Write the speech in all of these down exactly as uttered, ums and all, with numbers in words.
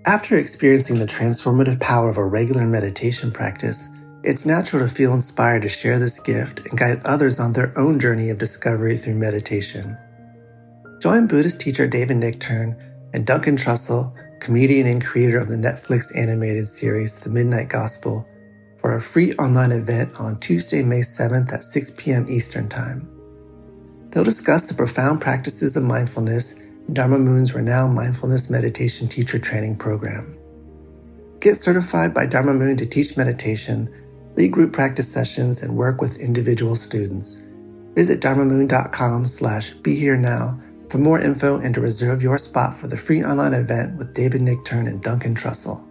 After experiencing the transformative power of a regular meditation practice, it's natural to feel inspired to share this gift and guide others on their own journey of discovery through meditation. Join Buddhist teacher David Nichtern and Duncan Trussell, comedian and creator of the Netflix animated series The Midnight Gospel, for a free online event on Tuesday, May seventh at six p.m. Eastern Time. They'll discuss the profound practices of mindfulness in Dharma Moon's renowned mindfulness meditation teacher training program. Get certified by Dharma Moon to teach meditation, lead group practice sessions, and work with individual students. Visit dharmamoon.com slash be here now for more info and to reserve your spot for the free online event with David Nichtern and Duncan Trussell.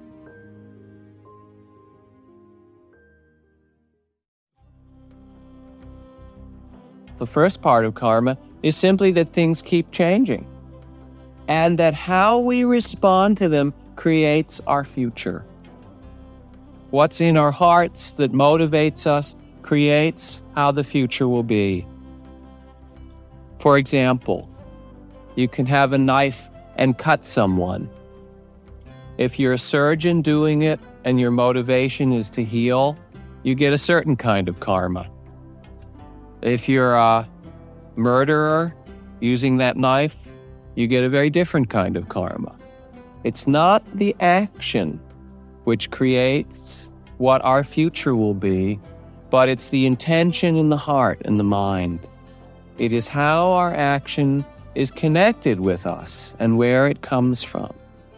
The first part of karma is simply that things keep changing, and that how we respond to them creates our future. What's in our hearts that motivates us creates how the future will be. For example, you can have a knife and cut someone. If you're a surgeon doing it and your motivation is to heal, you get a certain kind of karma. If you're a murderer using that knife, you get a very different kind of karma. It's not the action which creates what our future will be, but it's the intention in the heart and the mind. It is how our action is connected with us and where it comes from.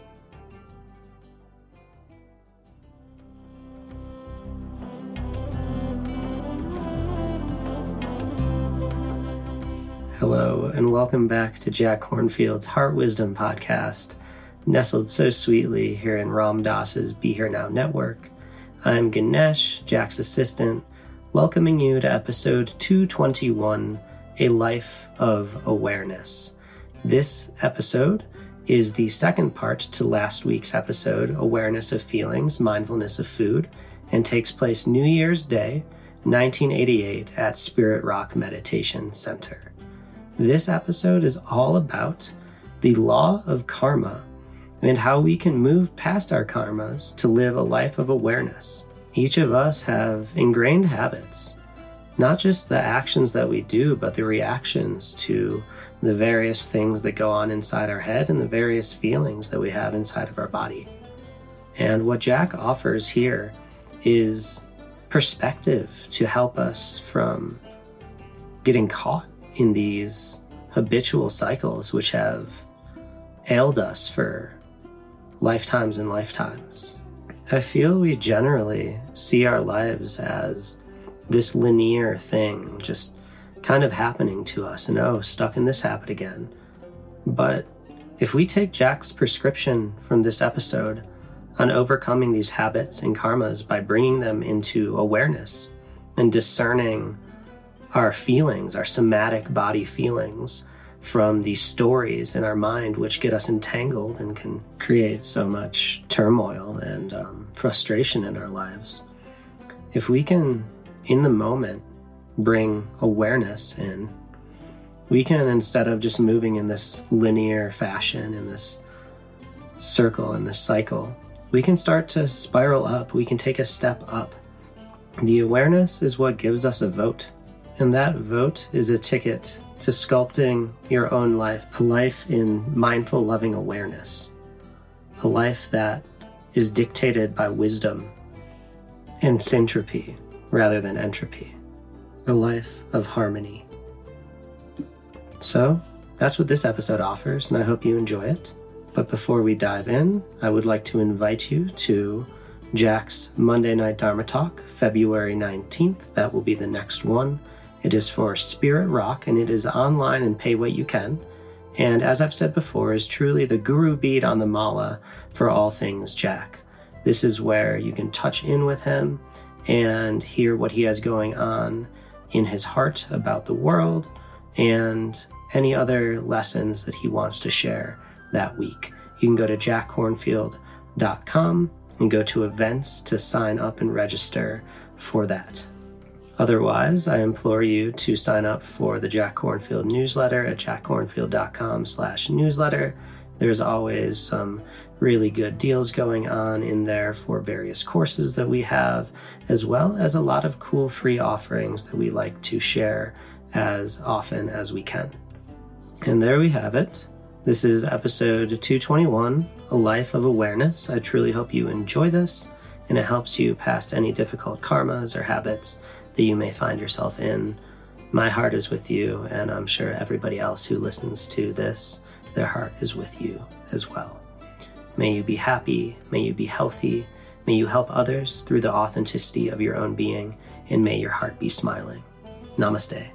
Hello, and welcome back to Jack Kornfield's Heart Wisdom podcast, nestled so sweetly here in Ram Dass's Be Here Now network. I'm Ganesh, Jack's assistant, welcoming you to episode two twenty-one, A Life of Awareness. This episode is the second part to last week's episode, Awareness of Feelings, Mindfulness of Food, and takes place New Year's Day, nineteen eighty-eight at Spirit Rock Meditation Center. This episode is all about the law of karma and how we can move past our karmas to live a life of awareness. Each of us have ingrained habits, not just the actions that we do, but the reactions to the various things that go on inside our head and the various feelings that we have inside of our body. And what Jack offers here is perspective to help us from getting caught in these habitual cycles which have ailed us for lifetimes and lifetimes. I feel we generally see our lives as this linear thing just kind of happening to us, and oh, stuck in this habit again. But if we take Jack's prescription from this episode on overcoming these habits and karmas by bringing them into awareness and discerning our feelings, our somatic body feelings, from these stories in our mind which get us entangled and can create so much turmoil and um, frustration in our lives. If we can, in the moment, bring awareness in, we can, instead of just moving in this linear fashion, in this circle, in this cycle, we can start to spiral up. We can take a step up. The awareness is what gives us a vote. And that vote is a ticket to sculpting your own life, a life in mindful, loving awareness, a life that is dictated by wisdom and syntropy rather than entropy, a life of harmony. So that's what this episode offers, and I hope you enjoy it. But before we dive in, I would like to invite you to Jack's Monday Night Dharma Talk, February nineteenth. That will be the next one. It is for Spirit Rock, and it is online and pay what you can. And as I've said before, is truly the guru bead on the mala for all things Jack. This is where you can touch in with him and hear what he has going on in his heart about the world and any other lessons that he wants to share that week. You can go to jack kornfield dot com and go to events to sign up and register for that. Otherwise, I implore you to sign up for the Jack Kornfield newsletter at jack kornfield dot com slash newsletter There's always some really good deals going on in there for various courses that we have, as well as a lot of cool free offerings that we like to share as often as we can. And there we have it. This is episode two twenty-one, A Life of Awareness. I truly hope you enjoy this and it helps you past any difficult karmas or habits that you may find yourself in. My heart is with you, and I'm sure everybody else who listens to this, their heart is with you as well. May you be happy, may you be healthy, may you help others through the authenticity of your own being, and may your heart be smiling. Namaste.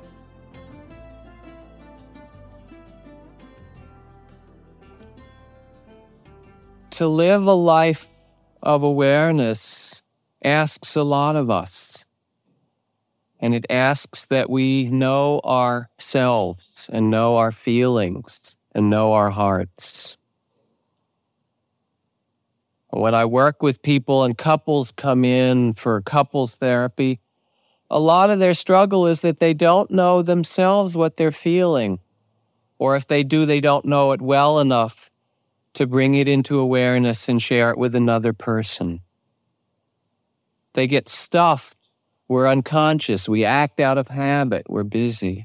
To live a life of awareness asks a lot of us. And it asks that we know ourselves and know our feelings and know our hearts. When I work with people and couples come in for couples therapy, a lot of their struggle is that they don't know themselves what they're feeling. Or if they do, they don't know it well enough to bring it into awareness and share it with another person. They get stuffed. We're unconscious. We act out of habit. We're busy.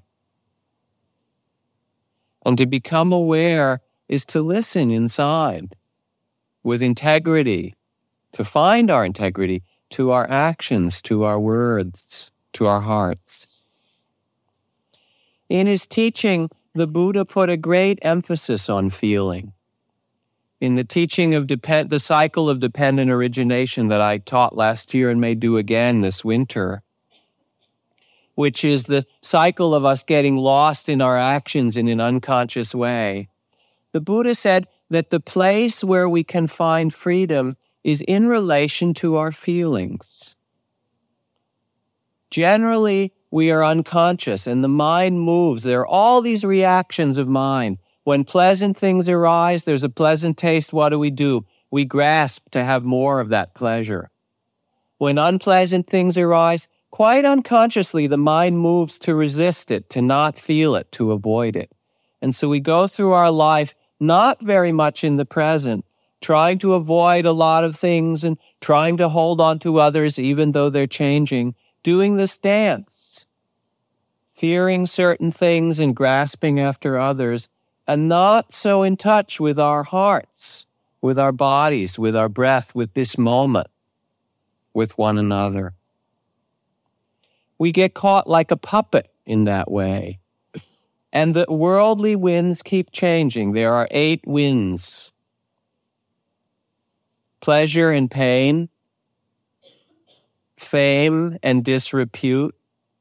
And to become aware is to listen inside with integrity, to find our integrity to our actions, to our words, to our hearts. In his teaching, the Buddha put a great emphasis on feeling. In the teaching of depend- the cycle of dependent origination that I taught last year and may do again this winter, which is the cycle of us getting lost in our actions in an unconscious way, the Buddha said that the place where we can find freedom is in relation to our feelings. Generally, we are unconscious and the mind moves. There are all these reactions of mind. When pleasant things arise, there's a pleasant taste. What do we do? We grasp to have more of that pleasure. When unpleasant things arise, quite unconsciously, the mind moves to resist it, to not feel it, to avoid it. And so we go through our life not very much in the present, trying to avoid a lot of things and trying to hold on to others even though they're changing, doing this dance, fearing certain things and grasping after others, and not so in touch with our hearts, with our bodies, with our breath, with this moment, with one another. We get caught like a puppet in that way. And the worldly winds keep changing. There are eight winds. Pleasure and pain, fame and disrepute,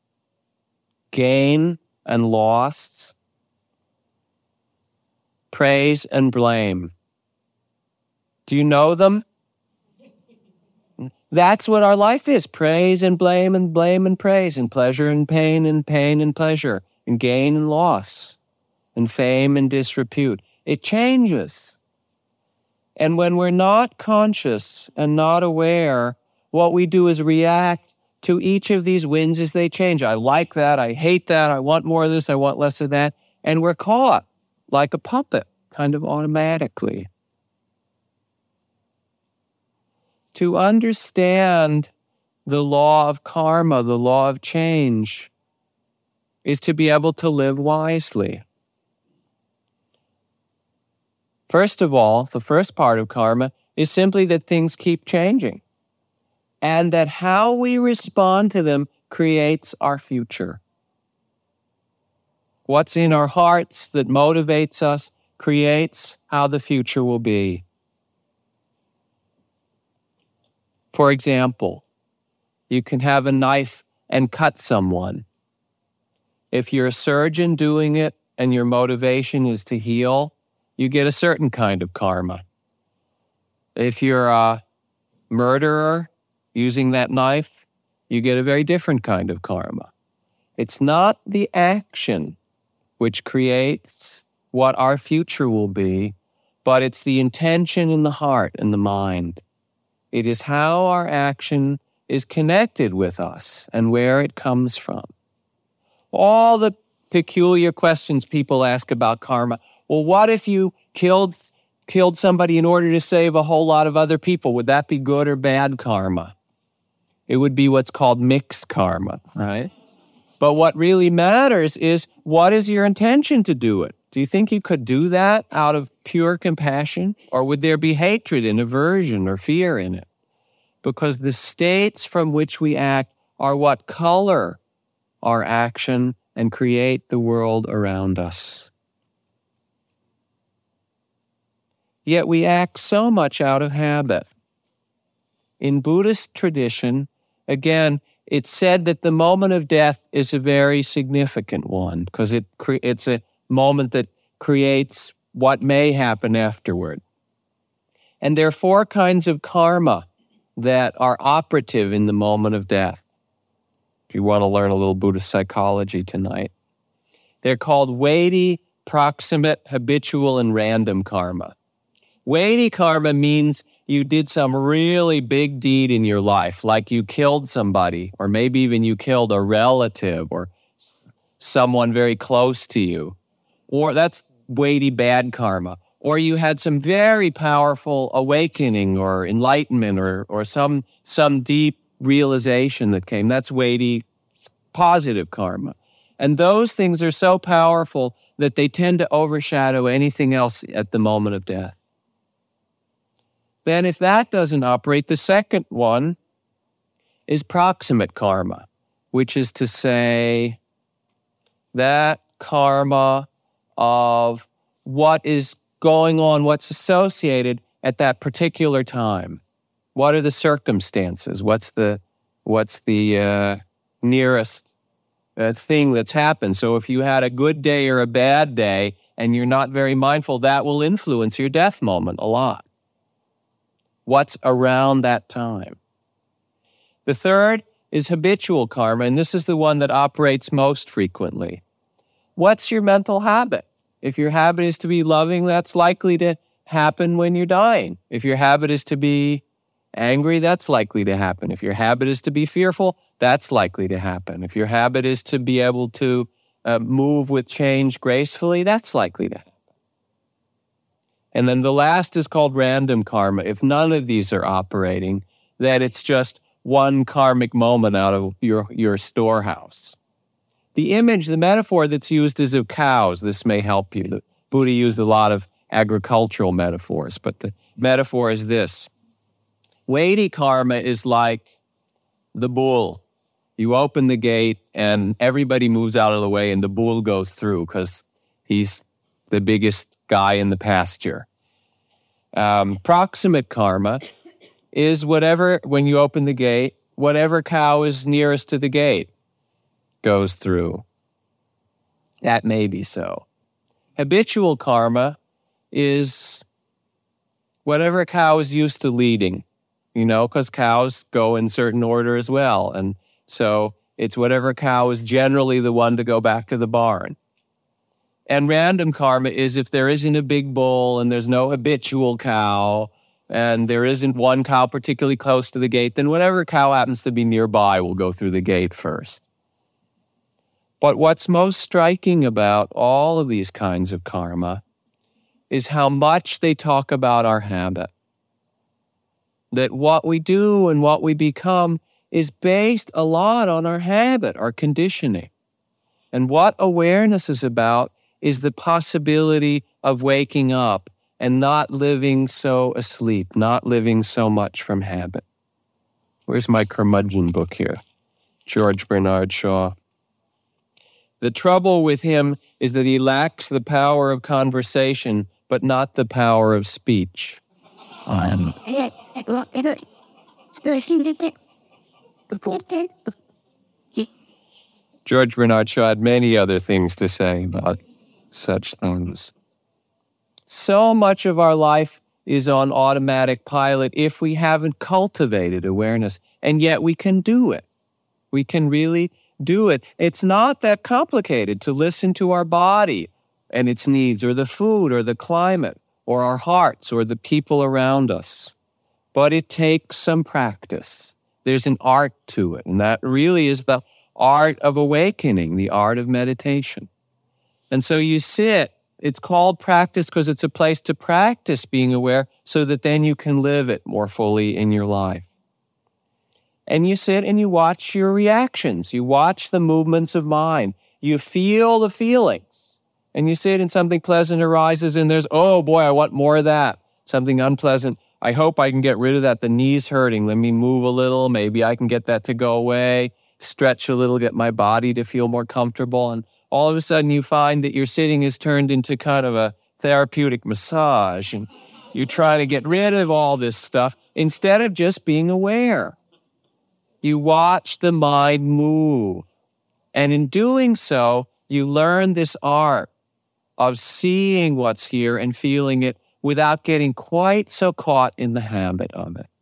gain and loss, praise and blame. Do you know them? That's what our life is. Praise and blame and blame and praise and pleasure and pain and pain and pleasure and gain and loss and fame and disrepute. It changes. And when we're not conscious and not aware, what we do is react to each of these winds as they change. I like that. I hate that. I want more of this. I want less of that. And we're caught like a puppet, kind of automatically. To understand the law of karma, the law of change, is to be able to live wisely. First of all, the first part of karma is simply that things keep changing, and that how we respond to them creates our future. What's in our hearts that motivates us creates how the future will be. For example, you can have a knife and cut someone. If you're a surgeon doing it and your motivation is to heal, you get a certain kind of karma. If you're a murderer using that knife, you get a very different kind of karma. It's not the action which creates what our future will be, but it's the intention in the heart and the mind. It is how our action is connected with us and where it comes from. All the peculiar questions people ask about karma. Well, what if you killed killed somebody in order to save a whole lot of other people, would that be good or bad karma? It would be what's called mixed karma, right? But what really matters is, what is your intention to do it? Do you think you could do that out of pure compassion? Or would there be hatred and aversion or fear in it? Because the states from which we act are what color our action and create the world around us. Yet we act so much out of habit. In Buddhist tradition, again, it's said that the moment of death is a very significant one because it cre- it's a moment that creates what may happen afterward. And there are four kinds of karma that are operative in the moment of death. If you want to learn a little Buddhist psychology tonight. They're called weighty, proximate, habitual, and random karma. Weighty karma means you did some really big deed in your life, like you killed somebody, or maybe even you killed a relative or someone very close to you. Or that's weighty bad karma. Or you had some very powerful awakening or enlightenment or or some some deep realization that came. That's weighty positive karma. And those things are so powerful that they tend to overshadow anything else at the moment of death. Then if that doesn't operate, the second one is proximate karma, which is to say that karma of what is going on, what's associated at that particular time. What are the circumstances? What's the what's the uh, nearest uh, thing that's happened? So if you had a good day or a bad day and you're not very mindful, that will influence your death moment a lot. What's around that time? The third is habitual karma, and this is the one that operates most frequently. What's your mental habit? If your habit is to be loving, that's likely to happen when you're dying. If your habit is to be angry, that's likely to happen. If your habit is to be fearful, that's likely to happen. If your habit is to be able to uh, move with change gracefully, that's likely to happen. And then the last is called random karma. If none of these are operating, then it's just one karmic moment out of your, your storehouse. The image, the metaphor that's used is of cows. This may help you. The Buddha used a lot of agricultural metaphors, but the metaphor is this. Weighty karma is like the bull. You open the gate and everybody moves out of the way and the bull goes through because he's the biggest guy in the pasture. Um, proximate karma is whatever, when you open the gate, whatever cow is nearest to the gate goes through. That may be so. Habitual karma is whatever cow is used to leading, you know, because cows go in certain order as well. And so it's whatever cow is generally the one to go back to the barn. And random karma is if there isn't a big bull and there's no habitual cow and there isn't one cow particularly close to the gate, then whatever cow happens to be nearby will go through the gate first. But what's most striking about all of these kinds of karma is how much they talk about our habit. That what we do and what we become is based a lot on our habit, our conditioning. And what awareness is about is the possibility of waking up and not living so asleep, not living so much from habit. Where's my curmudgeon book here? George Bernard Shaw. The trouble with him is that he lacks the power of conversation, but not the power of speech. Um, George Bernard Shaw had many other things to say about such things. So much of our life is on automatic pilot if we haven't cultivated awareness, and yet we can do it. We can really do it. It's not that complicated to listen to our body and its needs, or the food, or the climate, or our hearts, or the people around us. But it takes some practice. There's an art to it, and that really is the art of awakening, the art of meditation. And so you sit it's called practice because it's a place to practice being aware so that then you can live it more fully in your life. And you sit and you watch your reactions. You watch the movements of mind. You feel the feelings. And you sit and something pleasant arises and there's, oh boy, I want more of that. Something unpleasant. I hope I can get rid of that. The knee's hurting. Let me move a little. Maybe I can get that to go away. Stretch a little, get my body to feel more comfortable. And all of a sudden you find that your sitting is turned into kind of a therapeutic massage. And you try to get rid of all this stuff instead of just being aware. You watch the mind move. And in doing so, you learn this art of seeing what's here and feeling it without getting quite so caught in the habit of it.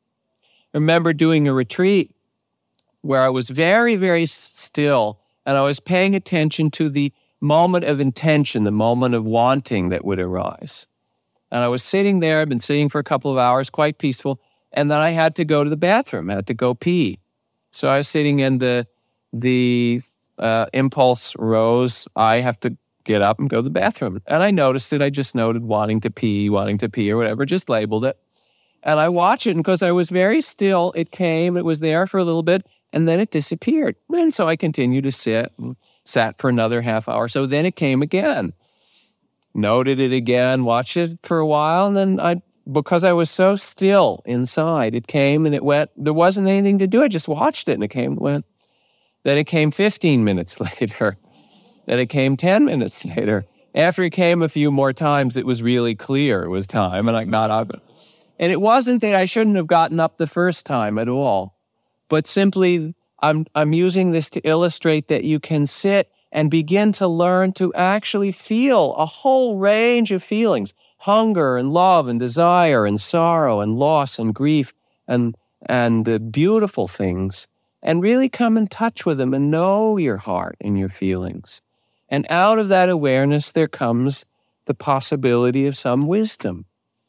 I remember doing a retreat where I was very, very still, and I was paying attention to the moment of intention, the moment of wanting that would arise. And I was sitting there, I'd been sitting for a couple of hours, quite peaceful, and then I had to go to the bathroom, I had to go pee. So I was sitting in the, the uh, impulse rose, I have to get up and go to the bathroom. And I noticed it. I just noted wanting to pee, wanting to pee or whatever, just labeled it. And I watched it, and because I was very still, it came, it was there for a little bit, and then it disappeared. And so I continued to sit, and sat for another half hour. So then it came again. Noted it again, watched it for a while, and then I, because I was so still inside, it came and it went. There wasn't anything to do. I just watched it, and it came and went. Then it came fifteen minutes later. Then it came ten minutes later. After it came a few more times, it was really clear it was time, and I got up. And it wasn't that I shouldn't have gotten up the first time at all, but simply I'm I'm using this to illustrate that you can sit and begin to learn to actually feel a whole range of feelings, hunger and love and desire and sorrow and loss and grief and, and uh, beautiful things, and really come in touch with them and know your heart and your feelings. And out of that awareness, there comes the possibility of some wisdom.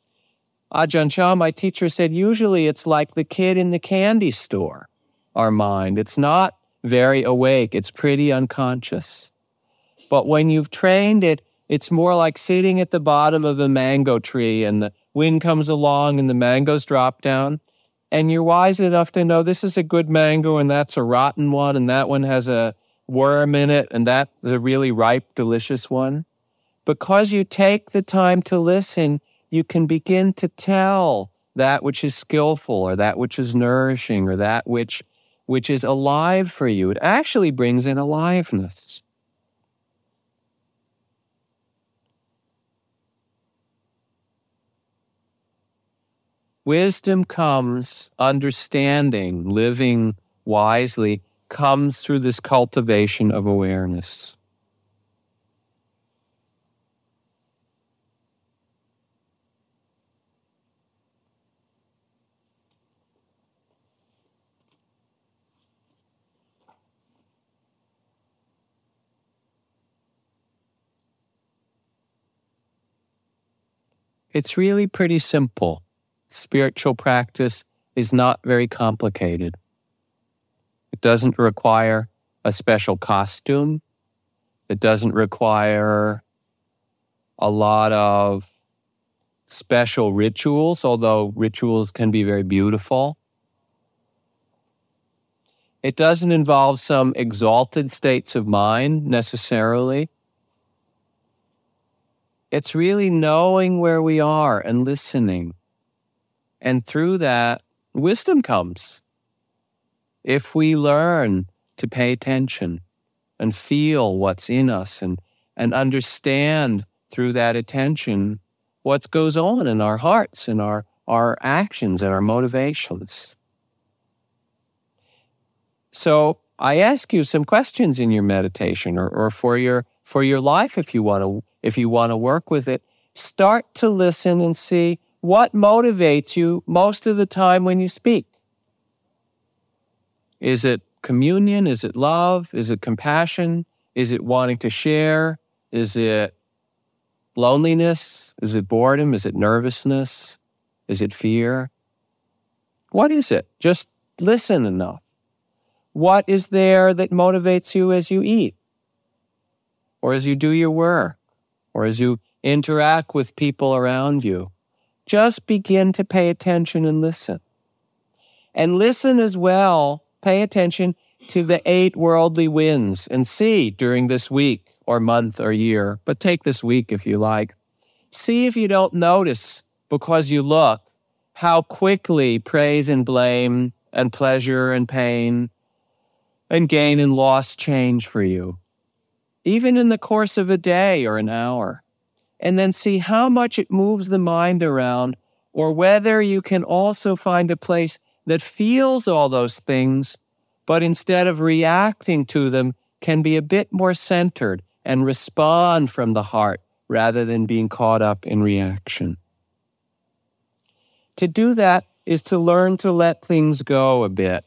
Ajahn Chah, my teacher, said usually it's like the kid in the candy store, our mind. It's not very awake. It's pretty unconscious. But when you've trained it, it's more like sitting at the bottom of a mango tree and the wind comes along and the mangoes drop down. And you're wise enough to know this is a good mango and that's a rotten one and that one has a worm in it, and that is a really ripe, delicious one. Because you take the time to listen, you can begin to tell that which is skillful or that which is nourishing or that which, which is alive for you. It actually brings in aliveness. Wisdom comes, understanding, living wisely, comes through this cultivation of awareness. It's really pretty simple. Spiritual practice is not very complicated. It doesn't require a special costume. It doesn't require a lot of special rituals, although rituals can be very beautiful. It doesn't involve some exalted states of mind necessarily. It's really knowing where we are and listening. And through that, wisdom comes. If we learn to pay attention and feel what's in us and, and understand through that attention what goes on in our hearts and our, our actions and our motivations. So I ask you some questions in your meditation or, or for your for your life if you want to if you want to work with it. Start to listen and see what motivates you most of the time when you speak. Is it communion? Is it love? Is it compassion? Is it wanting to share? Is it loneliness? Is it boredom? Is it nervousness? Is it fear? What is it? Just listen enough. What is there that motivates you as you eat? Or as you do your work? or as you interact with people around you, just begin to pay attention and listen. And listen as well, pay attention to the eight worldly winds and see during this week or month or year, but take this week if you like. See if you don't notice, because you look, how quickly praise and blame and pleasure and pain and gain and loss change for you, even in the course of a day or an hour. And then see how much it moves the mind around, or whether you can also find a place that feels all those things, but instead of reacting to them, can be a bit more centered and respond from the heart rather than being caught up in reaction. To do that is to learn to let things go a bit,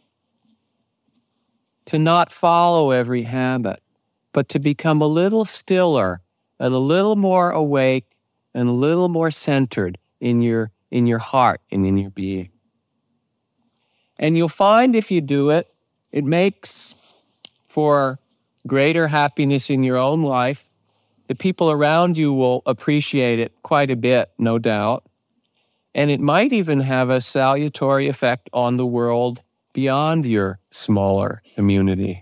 to not follow every habit, but to become a little stiller and a little more awake and a little more centered in your in your heart and in your being. And you'll find if you do it, it makes for greater happiness in your own life. The people around you will appreciate it quite a bit, no doubt. And it might even have a salutary effect on the world beyond your smaller community.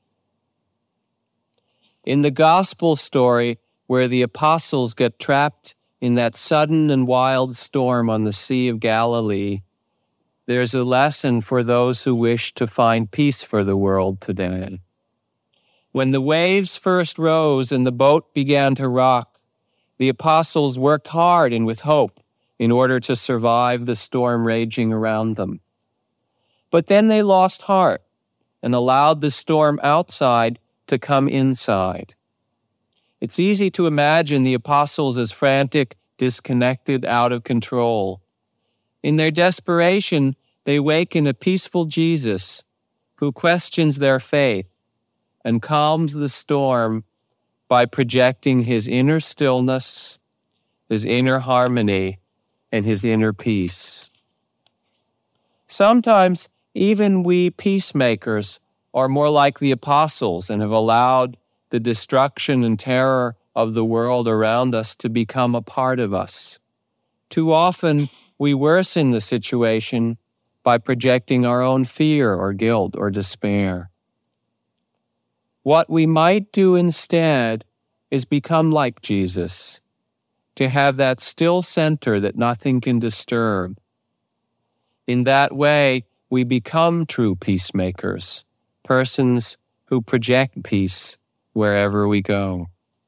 In the gospel story, where the apostles get trapped in that sudden and wild storm on the Sea of Galilee, there's a lesson for those who wish to find peace for the world today. When the waves first rose and the boat began to rock, the apostles worked hard and with hope in order to survive the storm raging around them. But then they lost heart and allowed the storm outside to come inside. It's easy to imagine the apostles as frantic, disconnected, out of control. In their desperation, they waken a peaceful Jesus who questions their faith and calms the storm by projecting his inner stillness, his inner harmony, and his inner peace. Sometimes even we peacemakers are more like the apostles and have allowed the destruction and terror of the world around us to become a part of us. Too often, we worsen the situation by projecting our own fear or guilt or despair. What we might do instead is become like Jesus, to have that still center that nothing can disturb. In that way, we become true peacemakers, persons who project peace wherever we go.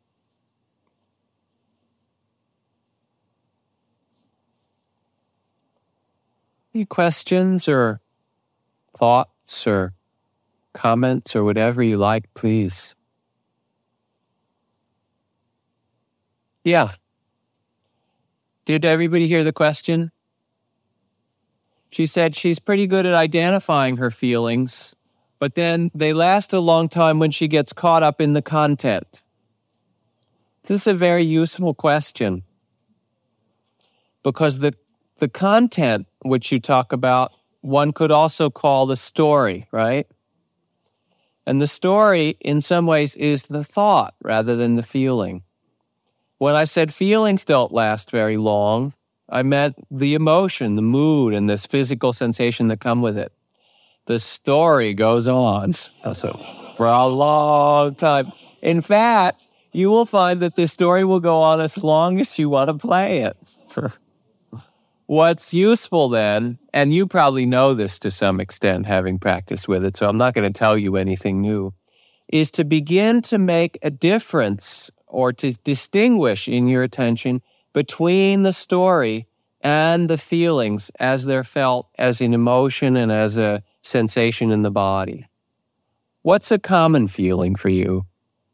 Any questions or thoughts or comments or whatever you like, please? Yeah. Did everybody hear the question? She said she's pretty good at identifying her feelings, but then they last a long time when she gets caught up in the content. This is a very useful question, because the the content which you talk about, one could also call the story, right? And the story, in some ways, is the thought rather than the feeling. When I said feelings don't last very long, I meant the emotion, the mood, and this physical sensation that come with it. The story goes on so, for a long time. In fact, you will find that the story will go on as long as you want to play it. What's useful then, and you probably know this to some extent, having practiced with it, so I'm not going to tell you anything new, is to begin to make a difference or to distinguish in your attention between the story and the feelings as they're felt as an emotion and as a sensation in the body. What's a common feeling for you?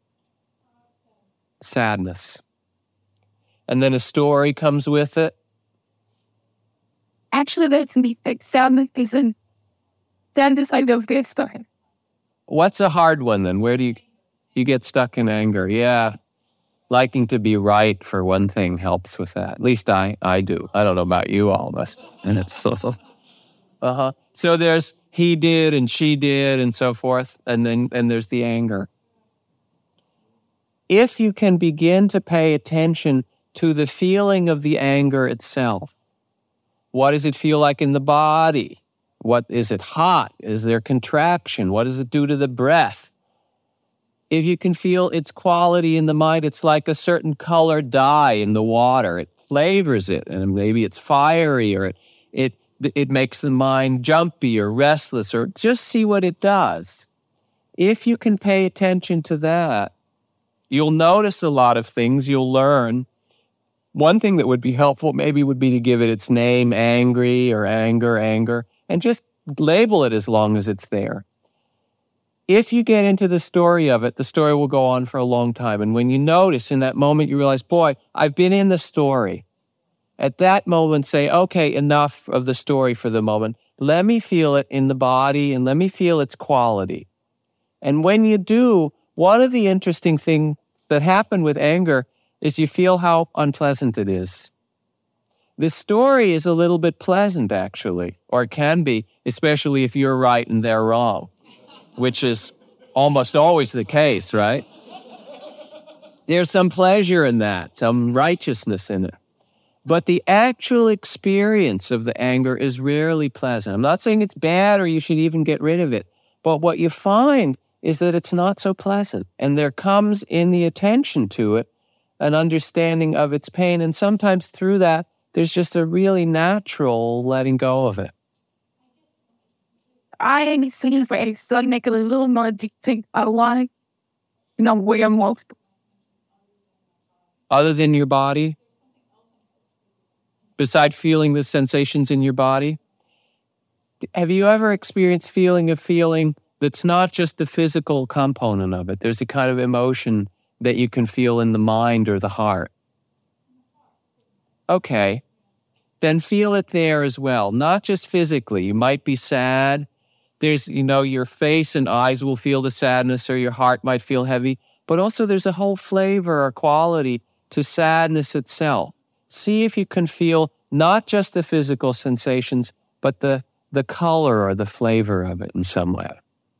Sadness. And then a story comes with it. Actually, that's me. Like, sadness isn't. Sadness, I don't get stuck in. What's a hard one then? Where do you, you get stuck in anger? Yeah. Liking to be right, for one thing, helps with that. At least I, I do. I don't know about you all, but and it's so, so. Uh-huh. So there's he did and she did and so forth, and then and there's the anger. if you can begin to pay attention to the feeling of the anger itself. What does it feel like in the body? What is it hot? Is there contraction? What does it do to the breath? If you can feel its quality in the mind, it's like a certain color dye in the water. It flavors it, and maybe it's fiery, or it it it makes the mind jumpy or restless, or just see what it does. If you can pay attention to that, you'll notice a lot of things, you'll learn. One thing that would be helpful maybe would be to give it its name, angry or anger, anger, and just label it as long as it's there. If you get into the story of it, the story will go on for a long time. And when you notice in that moment, you realize, boy, I've been in the story. At that moment, say, okay, enough of the story for the moment. Let me feel it in the body and let me feel its quality. And when you do, one of the interesting things that happen with anger is you feel how unpleasant it is. The story is a little bit pleasant, actually, or it can be, especially if you're right and they're wrong, which is almost always the case, right? There's some pleasure in that, some righteousness in it. But the actual experience of the anger is rarely pleasant. I'm not saying it's bad or you should even get rid of it, but what you find is that it's not so pleasant. And there comes in the attention to it an understanding of its pain. And sometimes through that, there's just a really natural letting go of it. I am seeing for it, so make it a little more distinct. I like, you know, where I'm most. Other than your body? Besides feeling the sensations in your body? Have you ever experienced feeling a feeling that's not just the physical component of it? There's a kind of emotion that you can feel in the mind or the heart. Okay. Then feel it there as well, not just physically. You might be sad. There's, you know, your face and eyes will feel the sadness, or your heart might feel heavy, but also there's a whole flavor or quality to sadness itself. See if you can feel not just the physical sensations, but the, the color or the flavor of it in some way.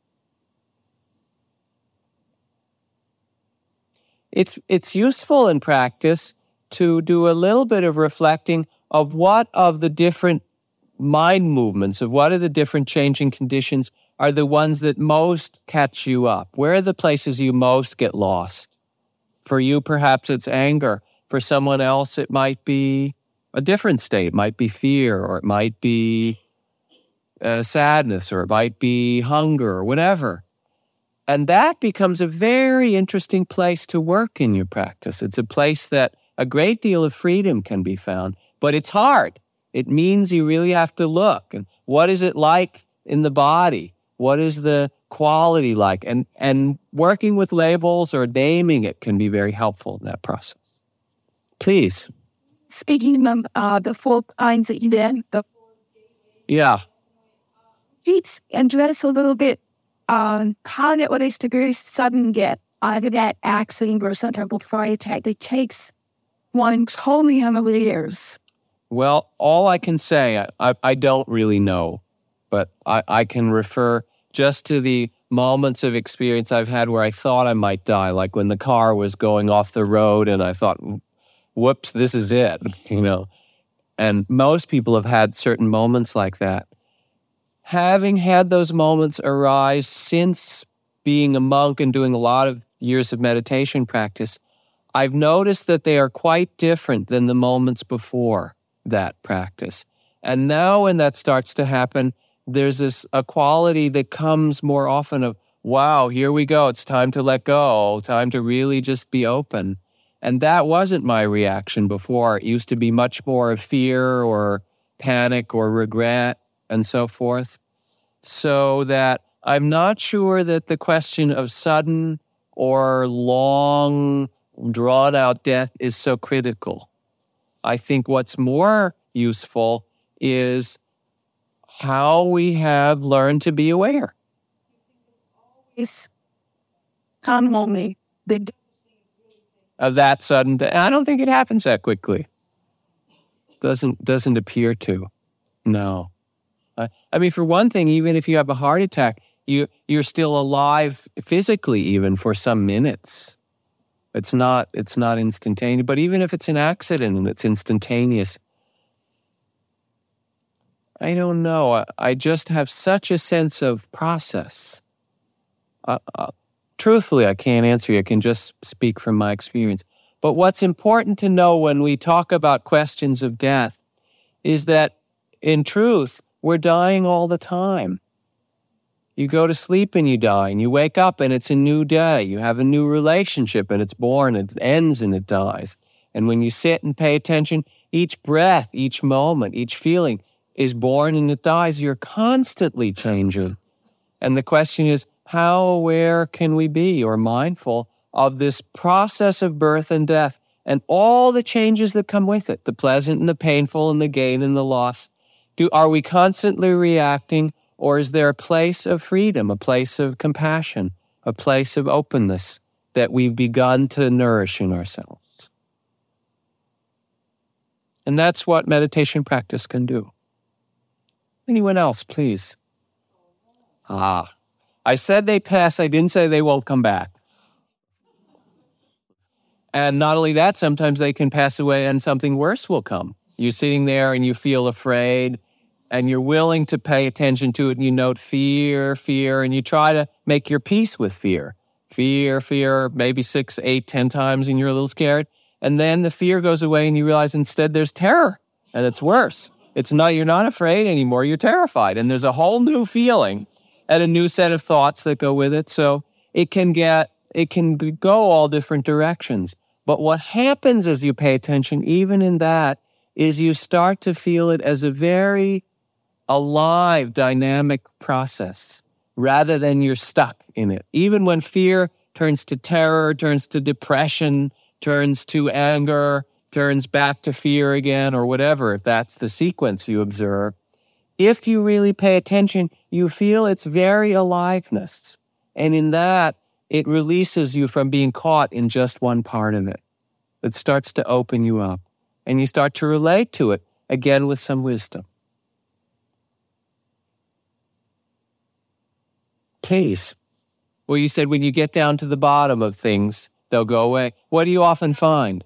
It's, it's useful in practice to do a little bit of reflecting of what of the different mind movements, of what are the different changing conditions are the ones that most catch you up. Where are the places you most get lost? For you, perhaps it's anger. For someone else, it might be a different state. It might be fear, or it might be uh, sadness, or it might be hunger, or whatever. And that becomes a very interesting place to work in your practice. It's a place that a great deal of freedom can be found, but it's hard. It means you really have to look. And what is it like in the body? What is the quality like? And, and working with labels or naming it can be very helpful in that process. Please. Speaking of uh, the four kinds that you did, the yeah, please address a little bit on how that what is the very sudden get out of that accident or some type of fire attack that takes one totally unawares. Well, all I can say, I, I, I don't really know, but I, I can refer just to the moments of experience I've had where I thought I might die, like when the car was going off the road and I thought, whoops, this is it, you know. And most people have had certain moments like that. Having had those moments arise since being a monk and doing a lot of years of meditation practice, I've noticed that they are quite different than the moments before that practice. And now when that starts to happen, there's this a quality that comes more often of, wow, here we go. It's time to let go, time to really just be open. And that wasn't my reaction before. It used to be much more of fear or panic or regret and so forth. So that I'm not sure that the question of sudden or long, drawn-out death is so critical. I think what's more useful is how we have learned to be aware. It's come on me. The Of that sudden death. I don't think it happens that quickly. Doesn't doesn't appear to. No. Uh, I mean, for one thing, even if you have a heart attack, you you're still alive physically even for some minutes. It's not, it's not instantaneous, but even if it's an accident and it's instantaneous, I don't know. I, I just have such a sense of process. Uh, uh, truthfully, I can't answer you. I can just speak from my experience. But what's important to know when we talk about questions of death is that, in truth, we're dying all the time. You go to sleep and you die, and you wake up and it's a new day. You have a new relationship and it's born, it ends and it dies. And when you sit and pay attention, each breath, each moment, each feeling is born and it dies. You're constantly changing. And the question is, how aware can we be or mindful of this process of birth and death and all the changes that come with it, the pleasant and the painful and the gain and the loss? Do, are we constantly reacting, or is there a place of freedom, a place of compassion, a place of openness that we've begun to nourish in ourselves? And that's what meditation practice can do. Anyone else, please? Ah, I said they pass, I didn't say they won't come back. And not only that, sometimes they can pass away and something worse will come. You're sitting there and you feel afraid and you're willing to pay attention to it and you note fear, fear, and you try to make your peace with fear. Fear, fear, maybe six, eight, ten times and you're a little scared. And then the fear goes away and you realize instead there's terror and it's worse. It's not, you're not afraid anymore, you're terrified. And there's a whole new feeling and a new set of thoughts that go with it. So it can get, it can go all different directions. But what happens as you pay attention, even in that, is you start to feel it as a very alive, dynamic process, rather than you're stuck in it. Even when fear turns to terror, turns to depression, turns to anger, turns back to fear again, or whatever, if that's the sequence you observe, if you really pay attention, you feel its very aliveness. And in that, it releases you from being caught in just one part of it. It starts to open you up. And you start to relate to it, again, with some wisdom. Please. Well, you said when you get down to the bottom of things, they'll go away. What do you often find?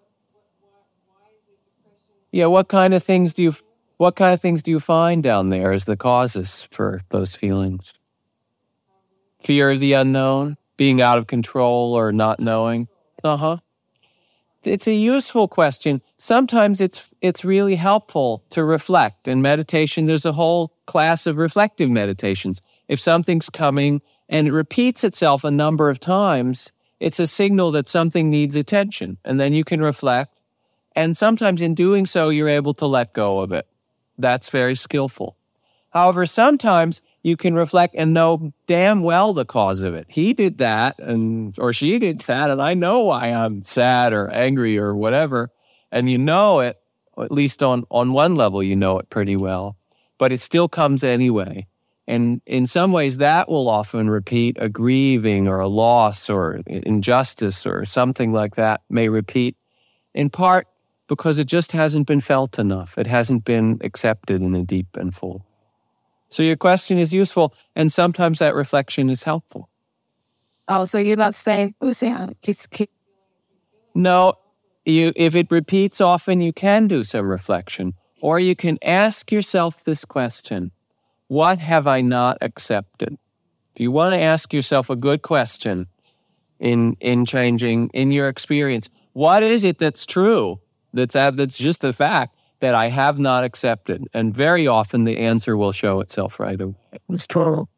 Yeah, what kind of things do you what kind of things do you find down there as the causes for those feelings? Fear of the unknown, being out of control or not knowing. Uh-huh. It's a useful question. Sometimes it's it's really helpful to reflect. In meditation, there's a whole class of reflective meditations. If something's coming and it repeats itself a number of times, it's a signal that something needs attention. And then you can reflect. And sometimes in doing so, you're able to let go of it. That's very skillful. However, sometimes you can reflect and know damn well the cause of it. He did that, and or she did that, and I know why I'm sad or angry or whatever. And you know it, or at least on, on one level, you know it pretty well. But it still comes anyway. And in some ways, that will often repeat. A grieving or a loss or injustice or something like that may repeat, in part because it just hasn't been felt enough. It hasn't been accepted in a deep and full. So your question is useful, and sometimes that reflection is helpful. Oh, so you're not saying, just keep... No, you, if it repeats often, you can do some reflection. Or you can ask yourself this question: what have I not accepted? If you want to ask yourself a good question in in changing, in your experience, what is it that's true, that's, that's just a fact, that I have not accepted? And very often the answer will show itself right away. It's true.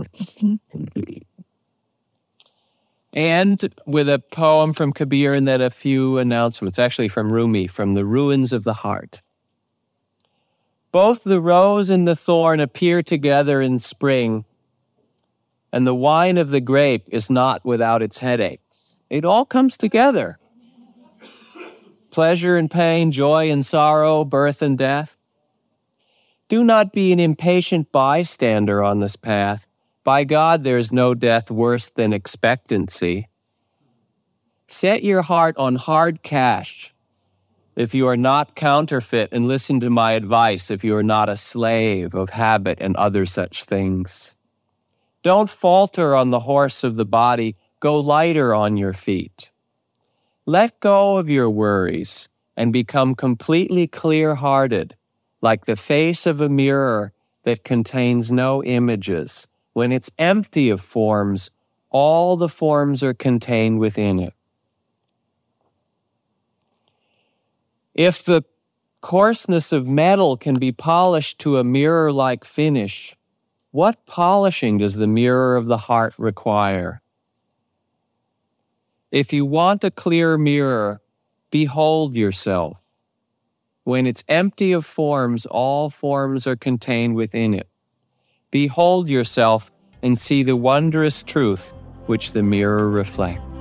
And with a poem from Kabir and then a few announcements, actually from Rumi, from The Ruins of the Heart. Both the rose and the thorn appear together in spring, and the wine of the grape is not without its headaches. It all comes together. Pleasure and pain, joy and sorrow, birth and death. Do not be an impatient bystander on this path. By God, there is no death worse than expectancy. Set your heart on hard cash if you are not counterfeit, and listen to my advice if you are not a slave of habit and other such things. Don't falter on the horse of the body. Go lighter on your feet. Let go of your worries and become completely clear-hearted, like the face of a mirror that contains no images. When it's empty of forms, all the forms are contained within it. If the coarseness of metal can be polished to a mirror-like finish, what polishing does the mirror of the heart require? If you want a clear mirror, behold yourself. When it's empty of forms, all forms are contained within it. Behold yourself and see the wondrous truth which the mirror reflects.